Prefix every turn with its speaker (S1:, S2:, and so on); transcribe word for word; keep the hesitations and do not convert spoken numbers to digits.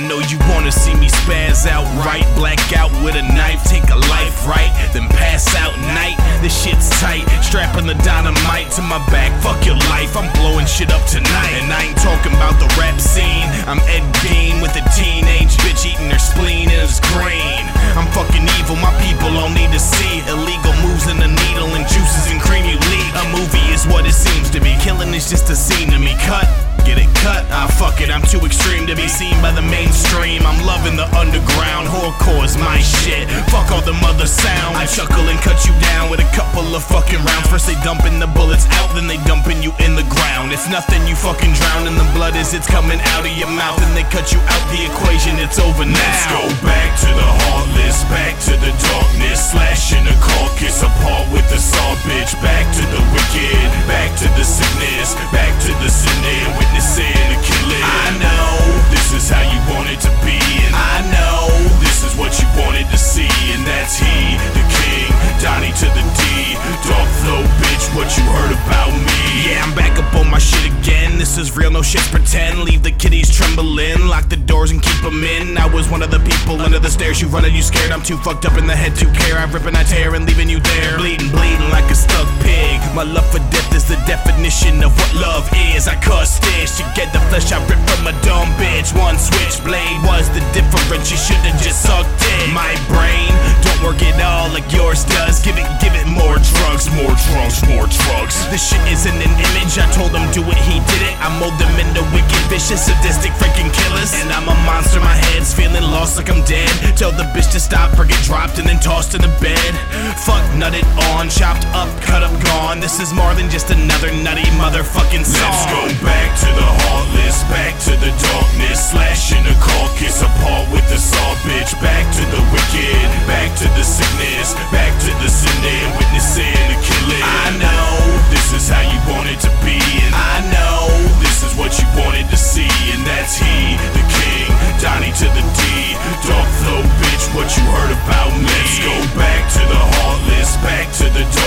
S1: know you wanna see me spaz out right, black out with a knife, take a life right, then pass out night. This shit's tight, strapping the dynamite to my back. Fuck your life, I'm blowing shit up tonight. And I ain't talking about the rap scene. I'm Ed Gein with a teenage bitch eating her spleen and it's green. I'm fucking evil, my people all need to see illegal moves in the needle and juices and cream you leak. A movie is what it seems to be. Killing is just a scene to me. Cut, get it cut. Ah fuck it, I'm too extreme to be seen by the mainstream. I'm loving the underground, horrorcore is my shit. Fuck all the mother sound. I chuckle and cut you down with a couple of fucking rounds. First they dumping the bullets out, then they dumping you in the ground. It's nothing, you fucking drown in the blood as it's coming out of your mouth. And they cut you out the equation, it's over now.
S2: Let's go back to the heartless, back to the darkness, slashing the carcass apart with the saw, bitch. Back to the wicked, back to the sickness, back to the sinning, witnessing the killing. I know this is how you want it to be, and I know this is what you wanted to see, and that's he, the king, Donnie to the D, dark flow, bitch. What you heard about me?
S1: Yeah, I'm back up on my shit again. This is real, no shit's pretend. Leave the kiddies trembling, lock the doors and keep them in. I was one of the people under the stairs. You running, you scared. I'm too fucked up in the head to care. I rip and I tear and leaving you there, bleeding, bleeding like a stuck pig. My love for death is the definition of what love is. I cut stitch to get the flesh I ripped from a dumb bitch. One switchblade was the difference. You should've just sucked it. My brain don't work at all like yours does. Give it, give it more drugs, more drugs, more drugs. This shit isn't an image. I told him do it, he did it. I mold them into wicked, vicious, sadistic freaking killers. And I'm a monster, my head's feeling lost like I'm dead. Tell the bitch to stop or get dropped and then tossed in the bed. Fuck, nutted on, chopped up, cut up, gone. This is more than just another nutty motherfucking song.
S2: Let's go back to the heartless, back to the darkness, slashing the carcass apart with the saw, bitch. Back to the wicked, back to the sickness, back to the sinning, witnessing the killing. I know this is how you want it to be, and I know this is what you wanted to see, and that's he, the king, Donnie to the D, dark flow, bitch. What you heard about me? Let's go back to the heartless, back to the dark